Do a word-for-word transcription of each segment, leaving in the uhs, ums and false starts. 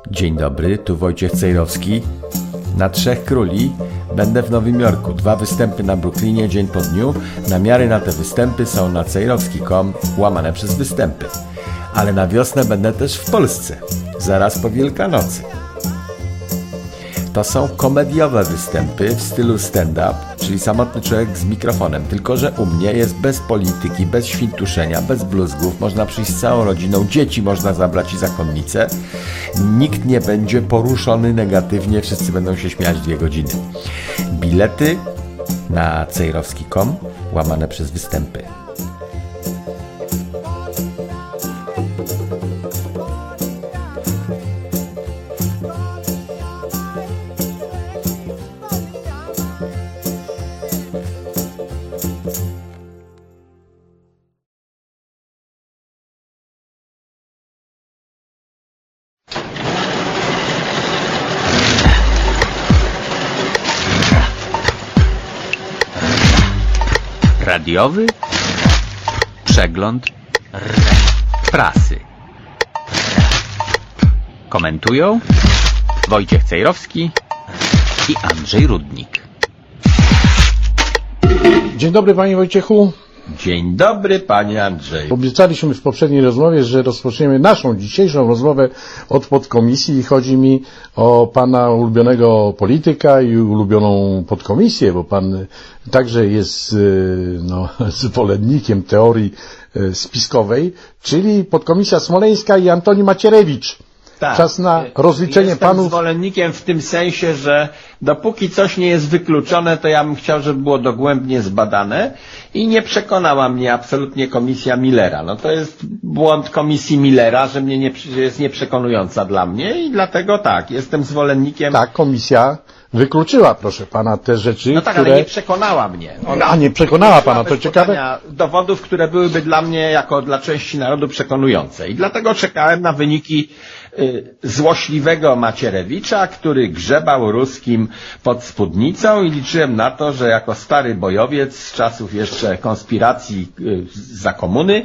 Dzień dobry, tu Wojciech Cejrowski. Na Trzech Króli będę w Nowym Jorku. Dwa występy na Brooklynie dzień po dniu. Namiary na te występy są na cejrowski kropka com łamane przez występy. Ale na wiosnę będę też w Polsce, zaraz po Wielkanocy. To są komediowe występy w stylu stand-up, czyli samotny człowiek z mikrofonem, tylko że u mnie jest bez polityki, bez świntuszenia, bez bluzgów, można przyjść z całą rodziną, dzieci można zabrać i zakonnice. Nikt nie będzie poruszony negatywnie, wszyscy będą się śmiać dwie godziny. Bilety na cejrowski kropka com łamane przez występy. Radiowy przegląd prasy. Komentują Wojciech Cejrowski i Andrzej Rudnik. Dzień dobry, panie Wojciechu. Dzień dobry, panie Andrzej. Obiecaliśmy w poprzedniej rozmowie, że rozpoczniemy naszą dzisiejszą rozmowę od podkomisji i chodzi mi o pana ulubionego polityka i ulubioną podkomisję, bo pan także jest no, zwolennikiem teorii spiskowej, czyli podkomisja smoleńska i Antoni Macierewicz. Tak. Czas na rozliczenie Jestem panów. zwolennikiem w tym sensie, że dopóki coś nie jest wykluczone, to ja bym chciał, żeby było dogłębnie zbadane i nie przekonała mnie absolutnie komisja Millera. No to jest błąd komisji Millera, że mnie nie, że jest nieprzekonująca dla mnie i dlatego tak, jestem zwolennikiem. Tak, komisja wykluczyła, proszę pana, te rzeczy, No tak, które... ale nie przekonała mnie. Ona A nie przekonała pana, to ciekawe. Dowodów, które byłyby dla mnie, jako dla części narodu, przekonujące. I dlatego czekałem na wyniki y, złośliwego Macierewicza, który grzebał ruskim pod spódnicą i liczyłem na to, że jako stary bojowiec z czasów jeszcze konspiracji y, za komuny,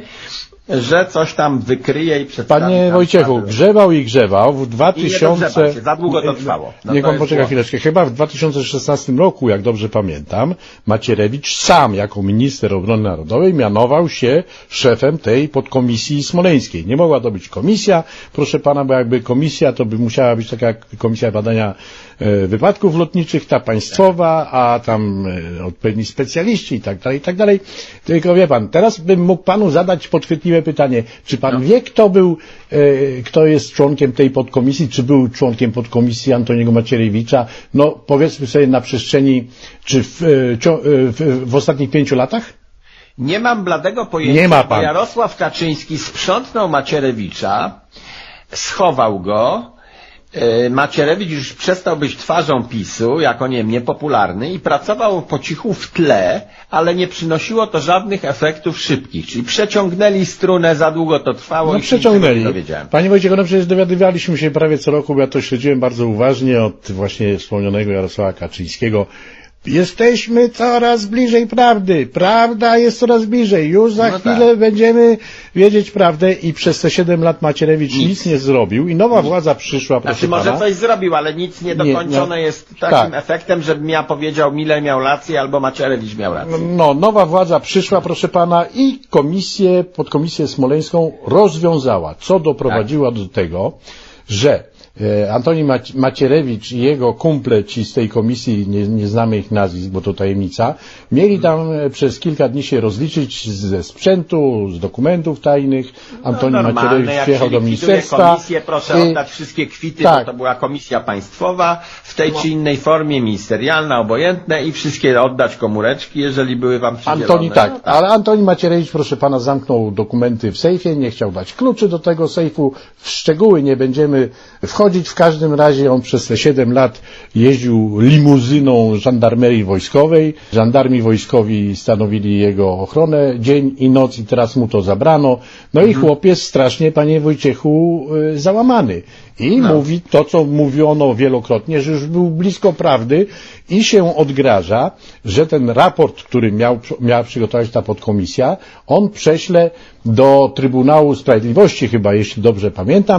że coś tam wykryje i przedstawi. Panie Wojciechu, grzebał i grzebał w dwa tysiące... Nie się, za długo to trwało. No Niech to pan poczeka było... chwileczkę. Chyba w dwa tysiące szesnastym roku, jak dobrze pamiętam, Macierewicz sam jako minister obrony narodowej mianował się szefem tej podkomisji smoleńskiej. Nie mogła to być komisja, proszę pana, bo jakby komisja, to by musiała być taka jak Komisja Badania e, Wypadków Lotniczych, ta państwowa, a tam e, odpowiedni specjaliści i tak dalej, i tak dalej. Tylko wie pan, teraz bym mógł panu zadać podchwytliwe pytanie. Czy pan no. wie, kto był, e, kto jest członkiem tej podkomisji, czy był członkiem podkomisji Antoniego Macierewicza? No, powiedzmy sobie na przestrzeni, czy w, e, w, w ostatnich pięciu latach? Nie mam bladego pojęcia, Nie ma bo pan. Jarosław Kaczyński sprzątnął Macierewicza, schował go, Macierewicz już przestał być twarzą PiSu, jako nie wiem, niepopularny i pracował po cichu w tle, ale nie przynosiło to żadnych efektów szybkich, czyli przeciągnęli strunę, za długo to trwało no, i przeciągnęli. się nie dowiedziałem. Panie Wojciechu, no przecież dowiadywaliśmy się prawie co roku, bo ja to śledziłem bardzo uważnie od właśnie wspomnianego Jarosława Kaczyńskiego. Jesteśmy coraz bliżej prawdy. Prawda jest coraz bliżej. Już za no chwilę tak. będziemy wiedzieć prawdę i przez te siedem lat Macierewicz nic, nic nie zrobił i nowa nic. władza przyszła, proszę znaczy, pana. może coś zrobił, ale nic nie dokończone nie, no, jest takim tak. efektem, żebym ja powiedział, Miller miał rację albo Macierewicz miał rację. No, nowa władza przyszła, proszę pana, i komisję, podkomisję smoleńską rozwiązała, co doprowadziło tak. do tego, że Antoni Macierewicz i jego kumple, ci z tej komisji, nie, nie znamy ich nazwisk, bo to tajemnica, mieli tam przez kilka dni się rozliczyć ze sprzętu, z dokumentów tajnych. Antoni no, Macierewicz przyjechał do ministerstwa. Komisję, proszę i... oddać wszystkie kwity, tak. bo to była komisja państwowa, w tej no. czy innej formie, ministerialna, obojętne i wszystkie oddać komóreczki, jeżeli były wam przydzielone. Antoni tak, no, tak, ale Antoni Macierewicz, proszę pana, zamknął dokumenty w sejfie, nie chciał dać kluczy do tego sejfu. W szczegóły nie będziemy wchodzić. W każdym razie on przez te siedem lat jeździł limuzyną żandarmerii wojskowej. Żandarmi wojskowi stanowili jego ochronę dzień i noc i teraz mu to zabrano. No i chłopiec strasznie, panie Wojciechu, załamany. I no. mówi to, co mówiono wielokrotnie, że już był blisko prawdy i się odgraża, że ten raport, który miał, miała przygotować ta podkomisja, on prześle do Trybunału Sprawiedliwości chyba, jeśli dobrze pamiętam,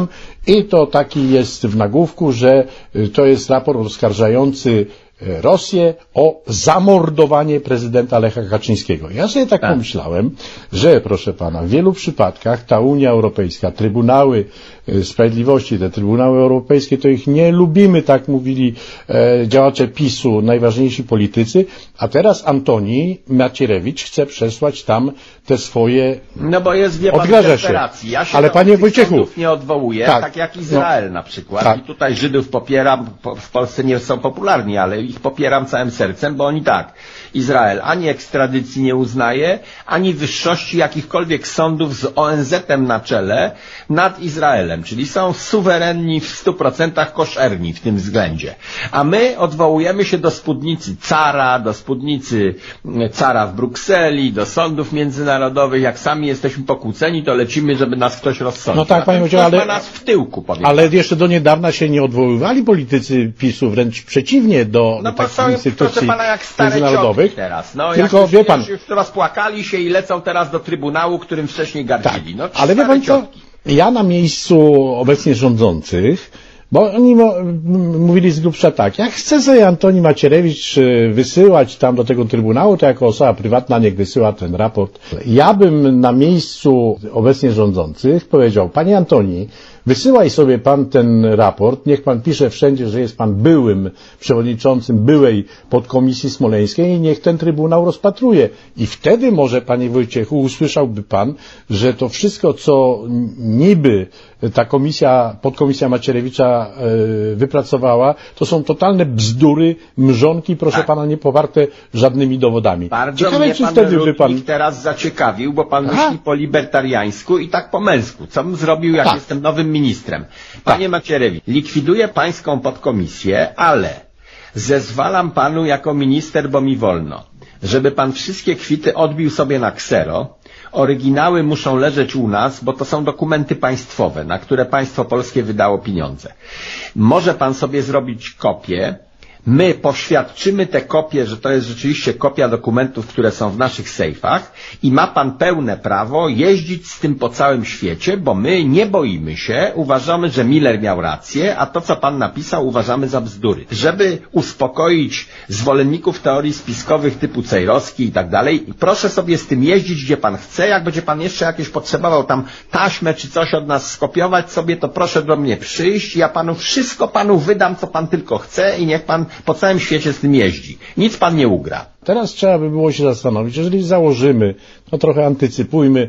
I to taki jest w nagłówku, że to jest raport oskarżający Rosję o zamordowanie prezydenta Lecha Kaczyńskiego. Ja sobie tak, tak pomyślałem, że proszę pana, w wielu przypadkach ta Unia Europejska, Trybunały Sprawiedliwości, te Trybunały Europejskie, to ich nie lubimy, tak mówili e, działacze PiSu, najważniejsi politycy, a teraz Antoni Macierewicz chce przesłać tam te swoje No bo jest, wie pan, odgraża się. Ja się Ale panie Wojciechu, nie odwołuję, tak, tak jak Izrael no, na przykład. Tak. I tutaj Żydów popieram, w Polsce nie są popularni, ale ich popieram całym sercem, bo oni tak, Izrael ani ekstradycji nie uznaje, ani wyższości jakichkolwiek sądów z O N Z-em na czele nad Izraelem, czyli są suwerenni w stu procentach koszerni w tym względzie. A my odwołujemy się do spódnicy cara, do spódnicy cara w Brukseli, do sądów międzynarodowych. Jak sami jesteśmy pokłóceni, to lecimy, żeby nas ktoś rozsądził. No tak, panie Wojciech, ale ma nas w tyłku, powiem. Ale jeszcze do niedawna się nie odwoływali politycy PiSu, wręcz przeciwnie do no takich są, instytucji pana, jak stare międzynarodowych. Teraz. No, Tylko jak wie pan, już, już rozpłakali się i lecą teraz do Trybunału, którym wcześniej gardzili. Tak, no, ale wie pan co, ja na miejscu obecnie rządzących, bo oni mówili z grubsza tak, jak chce sobie Antoni Macierewicz wysyłać tam do tego Trybunału, to jako osoba prywatna niech wysyła ten raport. Ja bym na miejscu obecnie rządzących powiedział, panie Antoni, wysyłaj sobie pan ten raport, niech pan pisze wszędzie, że jest pan byłym przewodniczącym byłej podkomisji smoleńskiej i niech ten Trybunał rozpatruje. I wtedy może, panie Wojciechu, usłyszałby pan, że to wszystko, co niby ta komisja, podkomisja Macierewicza yy, wypracowała, to są totalne bzdury, mrzonki, proszę tak. pana, nie poparte żadnymi dowodami. Bardzo Ciekawe, mnie czy pan wtedy by pan teraz zaciekawił, bo pan Aha. myśli po libertariańsku i tak po męsku. Co bym zrobił, jak tak. jestem nowym ministrem? Panie tak. Macierewicz, likwiduję pańską podkomisję, ale zezwalam panu jako minister, bo mi wolno, żeby pan wszystkie kwity odbił sobie na ksero. Oryginały muszą leżeć u nas, bo to są dokumenty państwowe, na które państwo polskie wydało pieniądze. Może pan sobie zrobić kopię. My poświadczymy te kopie, że to jest rzeczywiście kopia dokumentów, które są w naszych sejfach i ma pan pełne prawo jeździć z tym po całym świecie, bo my nie boimy się, uważamy, że Miller miał rację, a to, co pan napisał, uważamy za bzdury. Żeby uspokoić zwolenników teorii spiskowych typu Cejrowski i tak dalej, proszę sobie z tym jeździć, gdzie pan chce, jak będzie pan jeszcze jakieś potrzebował tam taśmę czy coś od nas skopiować sobie, to proszę do mnie przyjść, ja panu wszystko panu wydam, co pan tylko chce i niech pan po całym świecie z tym jeździ. Nic pan nie ugra. Teraz trzeba by było się zastanowić, jeżeli założymy, no trochę antycypujmy,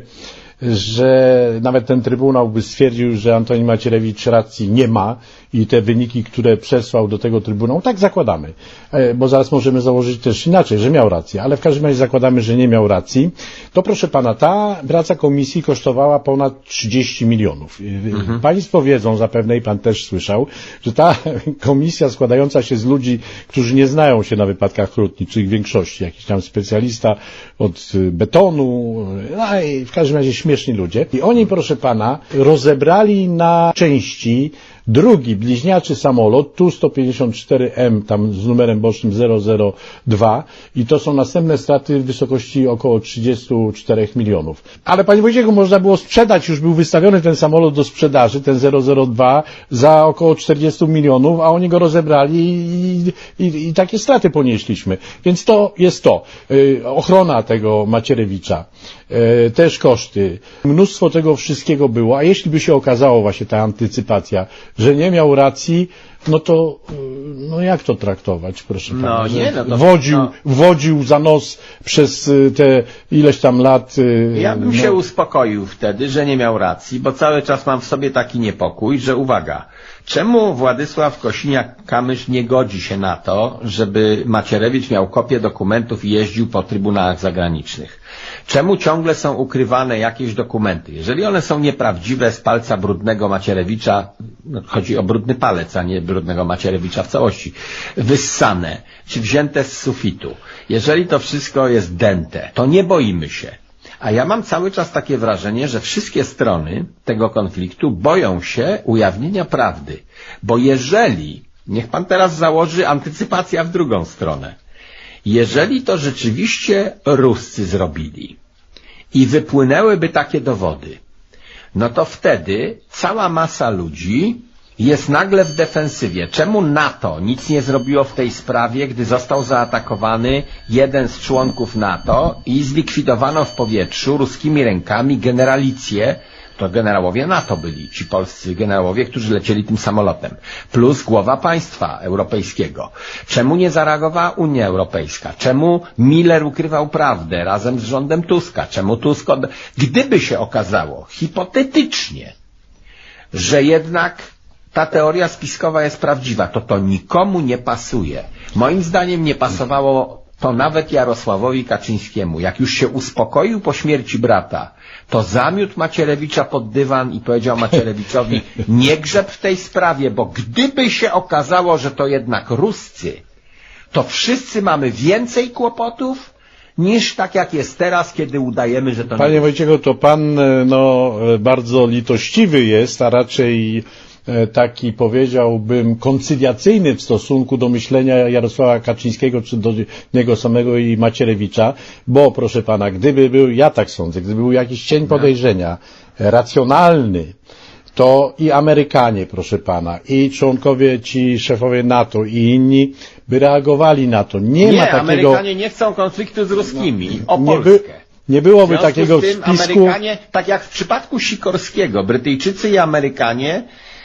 że nawet ten Trybunał by stwierdził, że Antoni Macierewicz racji nie ma i te wyniki, które przesłał do tego Trybunału, tak zakładamy, bo zaraz możemy założyć też inaczej, że miał rację, ale w każdym razie zakładamy, że nie miał racji, to proszę pana, ta praca komisji kosztowała ponad trzydzieści milionów. Mhm. Państwo wiedzą zapewne i pan też słyszał, że ta komisja składająca się z ludzi, którzy nie znają się na wypadkach lotniczych w większości, jakiś tam specjalista od betonu, no i w każdym razie śmieszni ludzie. I oni, proszę pana, rozebrali na części drugi bliźniaczy samolot Tu sto pięćdziesiąt cztery M, tam z numerem bocznym zero zero dwa i to są następne straty w wysokości około trzydzieści cztery milionów. Ale panie Wojciechu, można było sprzedać, już był wystawiony ten samolot do sprzedaży, ten zero zero dwa, za około czterdzieści milionów, a oni go rozebrali i, i, i takie straty ponieśliśmy. Więc to jest to. Yy, ochrona tego Macierewicza, yy, też koszty. Mnóstwo tego wszystkiego było, a jeśli by się okazało właśnie ta antycypacja, że nie miał racji, no to no jak to traktować, proszę no, pana? Nie, no to, wodził, no. wodził za nos przez te ileś tam lat. Ja bym no. się uspokoił wtedy, że nie miał racji, bo cały czas mam w sobie taki niepokój, że uwaga, czemu Władysław Kosiniak-Kamysz nie godzi się na to, żeby Macierewicz miał kopię dokumentów i jeździł po trybunałach zagranicznych? Czemu ciągle są ukrywane jakieś dokumenty? Jeżeli one są nieprawdziwe, z palca brudnego Macierewicza, no, chodzi o brudny palec, a nie brudnego Macierewicza w całości, wyssane, czy wzięte z sufitu, jeżeli to wszystko jest dęte, to nie boimy się. A ja mam cały czas takie wrażenie, że wszystkie strony tego konfliktu boją się ujawnienia prawdy. Bo jeżeli, niech pan teraz założy antycypacja w drugą stronę, jeżeli to rzeczywiście Ruscy zrobili i wypłynęłyby takie dowody, no to wtedy cała masa ludzi jest nagle w defensywie. Czemu NATO nic nie zrobiło w tej sprawie, gdy został zaatakowany jeden z członków NATO i zlikwidowano w powietrzu ruskimi rękami generalicję, to generałowie NATO byli, ci polscy generałowie, którzy lecieli tym samolotem, plus głowa państwa europejskiego. Czemu nie zareagowała Unia Europejska? Czemu Miller ukrywał prawdę razem z rządem Tuska? Czemu Tusk od... Gdyby się okazało, hipotetycznie, że jednak ta teoria spiskowa jest prawdziwa, to to nikomu nie pasuje. Moim zdaniem nie pasowało to nawet Jarosławowi Kaczyńskiemu. Jak już się uspokoił po śmierci brata, to zamiótł Macierewicza pod dywan i powiedział Macierewiczowi, nie grzeb w tej sprawie, bo gdyby się okazało, że to jednak Ruscy, to wszyscy mamy więcej kłopotów, niż tak jak jest teraz, kiedy udajemy, że to... Panie Wojciechu, to pan no, bardzo litościwy jest, a raczej taki, powiedziałbym, koncyliacyjny w stosunku do myślenia Jarosława Kaczyńskiego, czy do niego samego i Macierewicza, bo, proszę pana, gdyby był, ja tak sądzę, gdyby był jakiś cień podejrzenia racjonalny, to i Amerykanie, proszę pana, i członkowie, ci szefowie NATO i inni by reagowali na to. Nie, nie ma takiego... Amerykanie nie chcą konfliktu z ruskimi o nie Polskę. By... Nie byłoby w związku takiego z tym spisku... Amerykanie, tak jak w przypadku Sikorskiego, Brytyjczycy i Amerykanie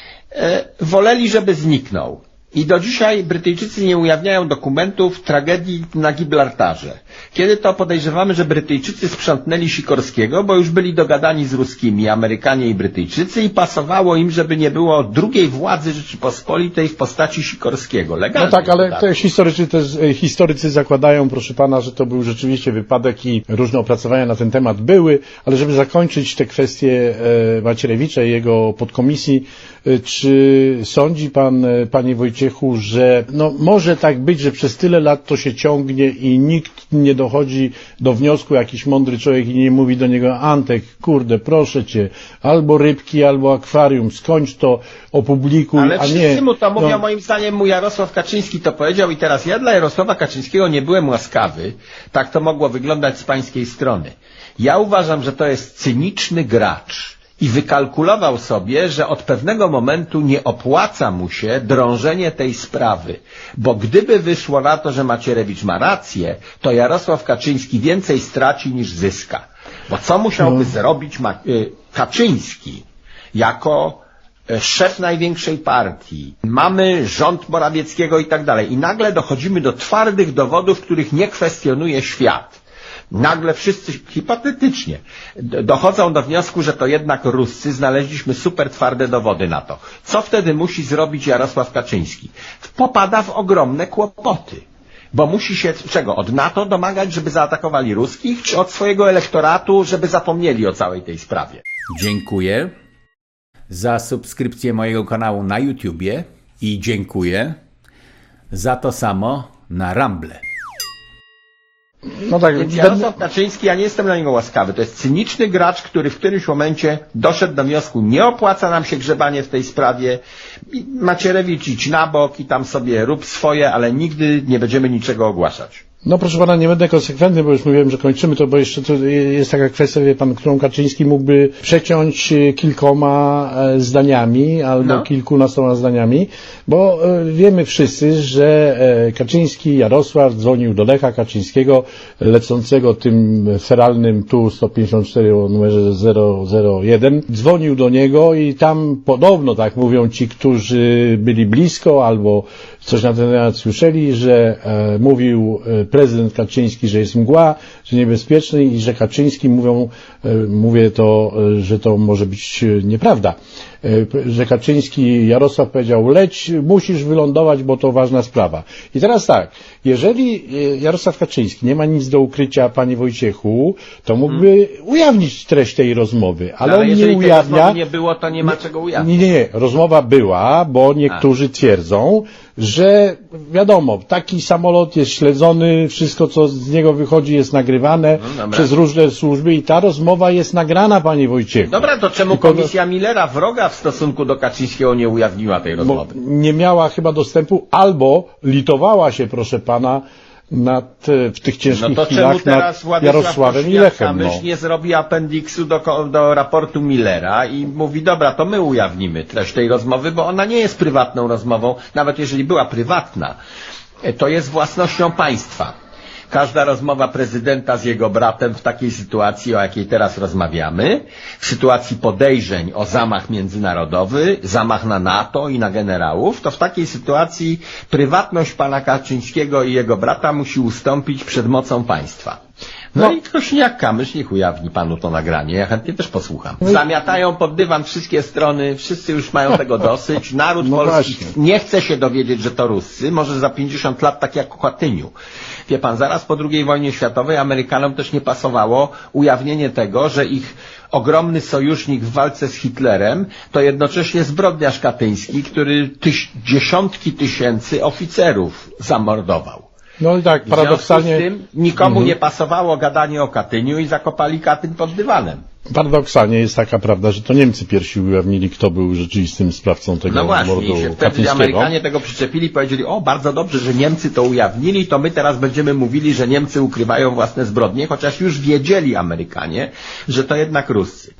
e, woleli, żeby zniknął. I do dzisiaj Brytyjczycy nie ujawniają dokumentów tragedii na Gibraltarze. Kiedy to podejrzewamy, że Brytyjczycy sprzątnęli Sikorskiego, bo już byli dogadani z ruskimi, Amerykanie i Brytyjczycy i pasowało im, żeby nie było drugiej władzy Rzeczypospolitej w postaci Sikorskiego. Legalnie. No tak, ale te historycy, też, historycy zakładają, proszę pana, że to był rzeczywiście wypadek i różne opracowania na ten temat były, ale żeby zakończyć te kwestie e, Macierewicza i jego podkomisji, e, czy sądzi pan, e, panie Wojciechu, że no może tak być, że przez tyle lat to się ciągnie i nikt nie dochodzi do wniosku, jakiś mądry człowiek i nie mówi do niego, Antek, kurde, proszę cię, albo rybki, albo akwarium, skończ to, opublikuj, ale a nie... wszyscy mu to mówią, no, moim zdaniem mu Jarosław Kaczyński to powiedział i teraz ja dla Jarosława Kaczyńskiego nie byłem łaskawy, tak to mogło wyglądać z pańskiej strony. Ja uważam, że to jest cyniczny gracz. I wykalkulował sobie, że od pewnego momentu nie opłaca mu się drążenie tej sprawy, bo gdyby wyszło na to, że Macierewicz ma rację, to Jarosław Kaczyński więcej straci niż zyska. Bo co musiałby no. zrobić Ma- y- Kaczyński jako y- szef największej partii? Mamy rząd Morawieckiego i tak dalej. I nagle dochodzimy do twardych dowodów, których nie kwestionuje świat. Nagle wszyscy hipotetycznie dochodzą do wniosku, że to jednak Ruscy, znaleźliśmy super twarde dowody na to. Co wtedy musi zrobić Jarosław Kaczyński? Popada w ogromne kłopoty. Bo musi się czego? Od NATO domagać, żeby zaatakowali ruskich, czy od swojego elektoratu, żeby zapomnieli o całej tej sprawie? Dziękuję za subskrypcję mojego kanału na YouTubie i dziękuję za to samo na Rumble. No tak, Więc Jarosław Kaczyński, ja nie jestem na niego łaskawy. To jest cyniczny gracz, który w którymś momencie doszedł do wniosku, nie opłaca nam się grzebanie w tej sprawie. Macierewicz idź na bok i tam sobie rób swoje, ale nigdy nie będziemy niczego ogłaszać. No proszę pana, nie będę konsekwentny, bo już mówiłem, że kończymy to, bo jeszcze to jest taka kwestia, wie pan, którą Kaczyński mógłby przeciąć kilkoma zdaniami albo no. kilkunastoma zdaniami, bo wiemy wszyscy, że Kaczyński, Jarosław dzwonił do Lecha Kaczyńskiego, lecącego tym feralnym tu sto pięćdziesiąt cztery o numerze zero zero jeden, dzwonił do niego i tam podobno, tak mówią ci, którzy byli blisko albo coś na ten temat słyszeli, że e, mówił e, prezydent Kaczyński, że jest mgła, że niebezpieczny i że Kaczyński mówią, e, mówię to, e, że to może być e, nieprawda, e, że Kaczyński, Jarosław powiedział, leć, musisz wylądować, bo to ważna sprawa. I teraz tak, jeżeli e, Jarosław Kaczyński nie ma nic do ukrycia, panie Wojciechu, to mógłby hmm. ujawnić treść tej rozmowy, ale, no, ale on nie ujawnia. Jeżeli nie było, to nie ma czego ujawnić. Nie, nie, nie, rozmowa była, bo niektórzy A. twierdzą, że wiadomo, taki samolot jest śledzony, wszystko co z niego wychodzi jest nagrywane no, przez różne służby i ta rozmowa jest nagrana, panie Wojciechu. Dobra, to czemu Tylko komisja Millera wroga w stosunku do Kaczyńskiego nie ujawniła tej rozmowy? Nie miała chyba dostępu albo litowała się, proszę pana, nad, w tych ciężkich no to chwilach czemu teraz nad Jarosławem i Lechem. No. nie zrobi appendiksu do, do raportu Millera i mówi, dobra, to my ujawnimy treść tej rozmowy, bo ona nie jest prywatną rozmową, nawet jeżeli była prywatna, to jest własnością państwa. Każda rozmowa prezydenta z jego bratem w takiej sytuacji, o jakiej teraz rozmawiamy, w sytuacji podejrzeń o zamach międzynarodowy, zamach na NATO i na generałów, to w takiej sytuacji prywatność pana Kaczyńskiego i jego brata musi ustąpić przed mocą państwa. No, no i Kośniak-Kamysz niech ujawni panu to nagranie, ja chętnie też posłucham. Zamiatają pod dywan wszystkie strony, wszyscy już mają tego dosyć, naród no polski właśnie. Nie chce się dowiedzieć, że to Ruscy, może za pięćdziesiąt lat tak jak o Katyniu. Wie pan, zaraz po drugiej wojnie światowej Amerykanom też nie pasowało ujawnienie tego, że ich ogromny sojusznik w walce z Hitlerem to jednocześnie zbrodniarz katyński, który tyś, dziesiątki tysięcy oficerów zamordował. No i tak, paradoksalnie... W związku z tym nikomu mm. nie pasowało gadanie o Katyniu i zakopali Katyń pod dywanem. Paradoksalnie jest taka prawda, że to Niemcy pierwsi ujawnili, kto był rzeczywistym sprawcą tego no właśnie, mordu się wtedy katyńskiego. Amerykanie tego przyczepili i powiedzieli, o bardzo dobrze, że Niemcy to ujawnili, to my teraz będziemy mówili, że Niemcy ukrywają własne zbrodnie, chociaż już wiedzieli Amerykanie, że to jednak Ruscy.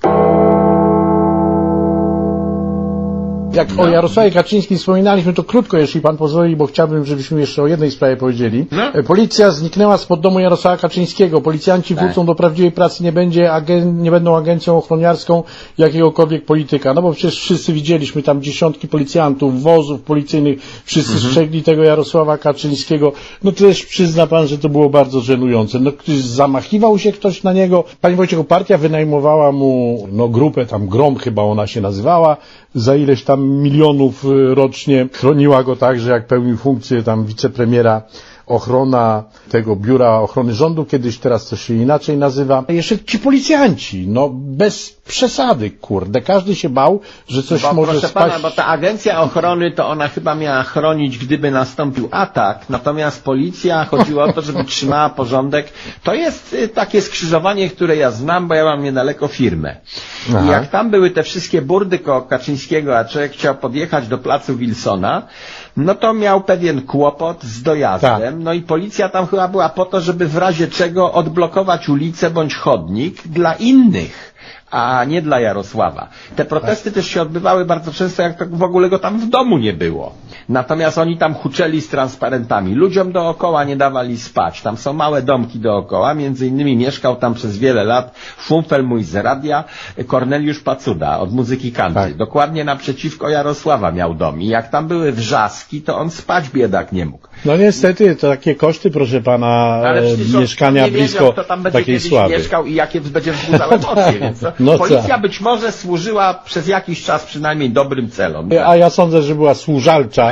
Jak no. o Jarosławie Kaczyńskim wspominaliśmy, to krótko, jeśli pan pozwoli, bo chciałbym, żebyśmy jeszcze o jednej sprawie powiedzieli. No. Policja zniknęła spod domu Jarosława Kaczyńskiego. Policjanci tak. wrócą do prawdziwej pracy, nie będzie agen- nie będą agencją ochroniarską jakiegokolwiek polityka. No bo przecież wszyscy widzieliśmy tam dziesiątki policjantów, wozów policyjnych, wszyscy mhm. strzegli tego Jarosława Kaczyńskiego. No też przyzna pan, że to było bardzo żenujące. No ktoś zamachiwał się ktoś na niego. Panie Wojciechu, partia wynajmowała mu no grupę, tam Grom chyba ona się nazywała, za ileś tam milionów rocznie. Chroniła go tak, że jak pełnił funkcję tam wicepremiera, ochrona tego biura ochrony rządu, kiedyś teraz to się inaczej nazywa. Jeszcze ci policjanci, no bez przesady, kurde, każdy się bał, że coś bo, może proszę spaść. Pana, bo ta agencja ochrony to ona chyba miała chronić, gdyby nastąpił atak, natomiast policja chodziło o to, żeby trzymała porządek. To jest takie skrzyżowanie, które ja znam, bo ja mam niedaleko firmę. Aha. I jak tam były te wszystkie burdy koło Kaczyńskiego, a człowiek chciał podjechać do placu Wilsona, no to miał pewien kłopot z dojazdem, tak. No i policja tam chyba była po to, żeby w razie czego odblokować ulicę bądź chodnik dla innych, a nie dla Jarosława. Te protesty też się odbywały bardzo często, jak to w ogóle go tam w domu nie było. Natomiast oni tam huczeli z transparentami. Ludziom dookoła nie dawali spać. Tam są małe domki dookoła. Między innymi mieszkał tam przez wiele lat Fumfel mój z radia, Korneliusz Pacuda od muzyki country. Tak. Dokładnie naprzeciwko Jarosława miał dom. I jak tam były wrzaski, to on spać biedak nie mógł. No niestety, to takie koszty, proszę pana, ale e, mieszkania nie blisko wiedział, kto tam będzie takiej kiedyś sławy. mieszkał i jakie będzie wzbudzał emocje. Więc to no policja być może służyła przez jakiś czas przynajmniej dobrym celom. A ja sądzę, że była służalcza.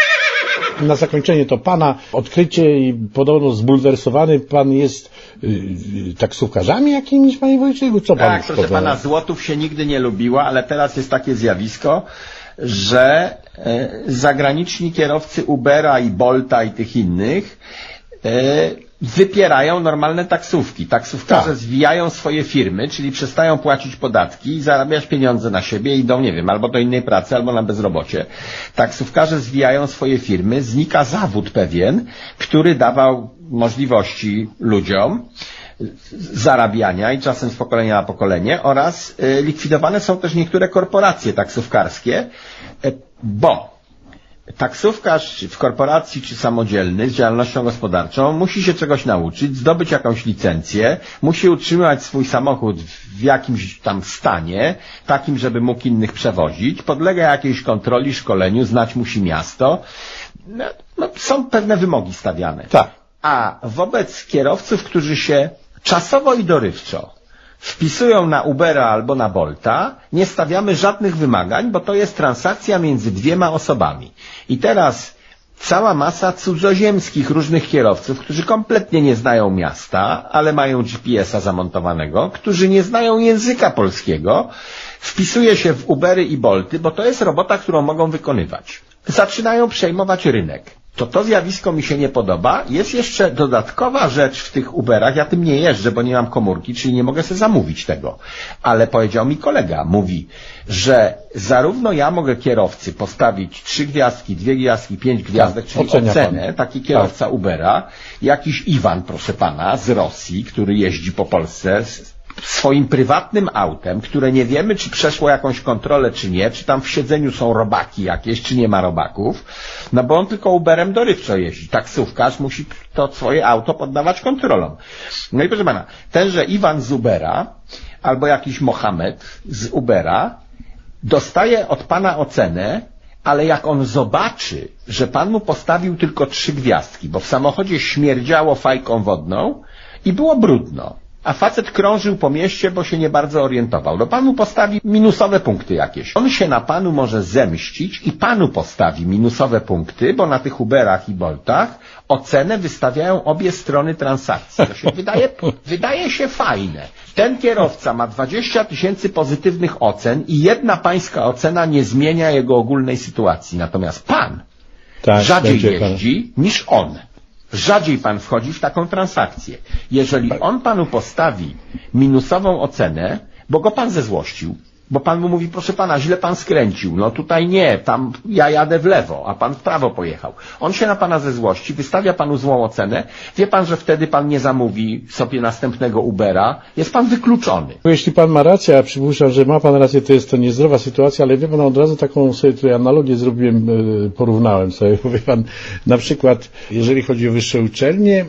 Na zakończenie to pana odkrycie i podobno zbulwersowany pan jest yy, taksówkarzami jakimiś, panie Wojciechu? Co pan tak, proszę podoba? Pana, złotów się nigdy nie lubiła, ale teraz jest takie zjawisko, że e, zagraniczni kierowcy Ubera i Bolta i tych innych e, wypierają normalne taksówki. Taksówkarze tak. zwijają swoje firmy, czyli przestają płacić podatki i zarabiać pieniądze na siebie i idą, nie wiem, albo do innej pracy, albo na bezrobocie. Taksówkarze zwijają swoje firmy, znika zawód pewien, który dawał możliwości ludziom zarabiania i czasem z pokolenia na pokolenie oraz y, likwidowane są też niektóre korporacje taksówkarskie, y, bo taksówkarz w korporacji czy samodzielny z działalnością gospodarczą musi się czegoś nauczyć, zdobyć jakąś licencję, musi utrzymywać swój samochód w jakimś tam stanie, takim, żeby mógł innych przewozić, podlega jakiejś kontroli, szkoleniu, znać musi miasto. No, no, są pewne wymogi stawiane. Tak. A wobec kierowców, którzy się czasowo i dorywczo wpisują na Ubera albo na Bolta, nie stawiamy żadnych wymagań, bo to jest transakcja między dwiema osobami. I teraz cała masa cudzoziemskich różnych kierowców, którzy kompletnie nie znają miasta, ale mają G P S a zamontowanego, którzy nie znają języka polskiego, wpisuje się w Ubery i Bolty, bo to jest robota, którą mogą wykonywać. Zaczynają przejmować rynek. to to zjawisko mi się nie podoba. Jest jeszcze dodatkowa rzecz w tych Uberach, ja tym nie jeżdżę, bo nie mam komórki, czyli nie mogę sobie zamówić tego. Ale powiedział mi kolega, mówi, że zarówno ja mogę kierowcy postawić trzy gwiazdki, dwie gwiazdki, pięć gwiazdek, tak, czyli ocenia ocenę, pan. taki kierowca tak. Ubera, jakiś Iwan, proszę pana, z Rosji, który jeździ po Polsce, swoim prywatnym autem, które nie wiemy, czy przeszło jakąś kontrolę, czy nie, czy tam w siedzeniu są robaki jakieś, czy nie ma robaków, no bo on tylko Uberem dorywczo jeździ. Taksówkarz musi to swoje auto poddawać kontrolom. No i proszę pana, tenże Iwan z Ubera, albo jakiś Mohamed z Ubera, dostaje od pana ocenę, ale jak on zobaczy, że pan mu postawił tylko trzy gwiazdki, bo w samochodzie śmierdziało fajką wodną i było brudno, a facet krążył po mieście, bo się nie bardzo orientował. No panu postawi minusowe punkty jakieś. On się na panu może zemścić i panu postawi minusowe punkty, bo na tych Uberach i Boltach ocenę wystawiają obie strony transakcji. To się wydaje, wydaje się fajne. Ten kierowca ma dwadzieścia tysięcy pozytywnych ocen i jedna pańska ocena nie zmienia jego ogólnej sytuacji. Natomiast pan tak, rzadziej jeździ pan. niż on. Rzadziej pan wchodzi w taką transakcję. Jeżeli on panu postawi minusową ocenę, bo go pan zezłościł, bo pan mu mówi, proszę pana, źle pan skręcił, no tutaj nie, tam ja jadę w lewo, a pan w prawo pojechał. On się na pana zezłości, wystawia panu złą ocenę, wie pan, że wtedy pan nie zamówi sobie następnego Ubera, jest pan wykluczony. Jeśli pan ma rację, a przypuszczam, że ma pan rację, to jest to niezdrowa sytuacja, ale wie pan, od razu taką sobie tutaj analogię zrobiłem, porównałem sobie, bo wie pan, na przykład, jeżeli chodzi o wyższe uczelnie,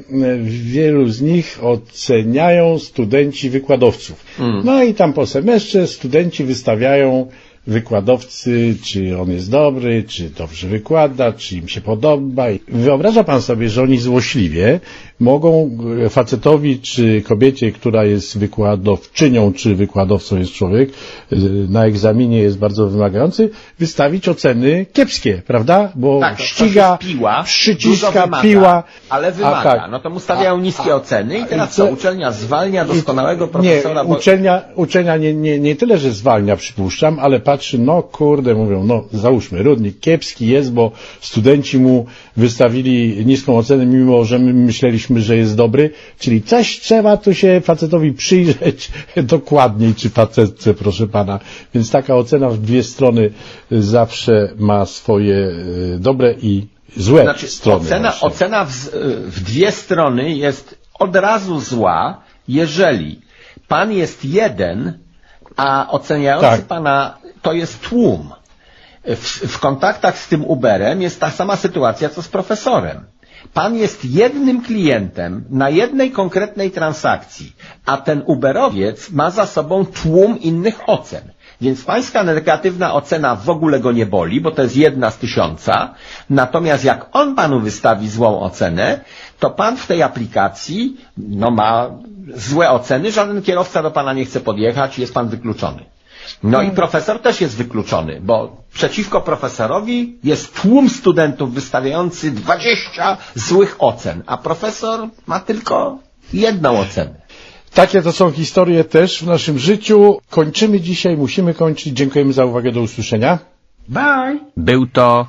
wielu z nich oceniają studenci wykładowców. Mm. No i tam po semestrze studenci wystawiają wykładowcy, czy on jest dobry, czy dobrze wykłada, czy im się podoba. I wyobraża pan sobie, że oni złośliwie mogą facetowi, czy kobiecie, która jest wykładowczynią, czy wykładowcą jest człowiek, na egzaminie jest bardzo wymagający, wystawić oceny kiepskie, prawda? Bo tak, ściga, piła, przyciska, wymaga, piła. Ale wymaga. Tak, no to mu stawiają a, niskie a, oceny i teraz co? Uczelnia zwalnia doskonałego profesora. Nie, uczelnia, uczelnia nie, nie, nie tyle, że zwalnia, przypuszczam, ale patrzy, no kurde, mówią, no załóżmy, Rudnik kiepski jest, bo studenci mu wystawili niską ocenę, mimo że my myśleliśmy, że jest dobry, czyli coś trzeba tu się facetowi przyjrzeć dokładniej, czy facetce, proszę pana. Więc taka ocena w dwie strony zawsze ma swoje dobre i złe znaczy, strony. Ocena, ocena w, w dwie strony jest od razu zła, jeżeli pan jest jeden, a oceniający tak. pana to jest tłum. W, w kontaktach z tym Uberem jest ta sama sytuacja, co z profesorem. Pan jest jednym klientem na jednej konkretnej transakcji, a ten Uberowiec ma za sobą tłum innych ocen. Więc pańska negatywna ocena w ogóle go nie boli, bo to jest jedna z tysiąca. Natomiast jak on panu wystawi złą ocenę, to pan w tej aplikacji no, ma złe oceny, żaden kierowca do pana nie chce podjechać, jest pan wykluczony. No i profesor też jest wykluczony, bo przeciwko profesorowi jest tłum studentów wystawiający dwadzieścia złych ocen, a profesor ma tylko jedną ocenę. Takie to są historie też w naszym życiu. Kończymy dzisiaj, musimy kończyć. Dziękujemy za uwagę, do usłyszenia. Bye! Był to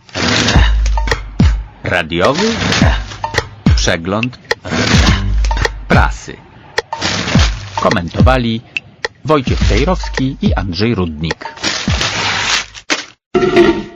radiowy przegląd prasy. Komentowali Wojciech Tejrowski i Andrzej Rudnik.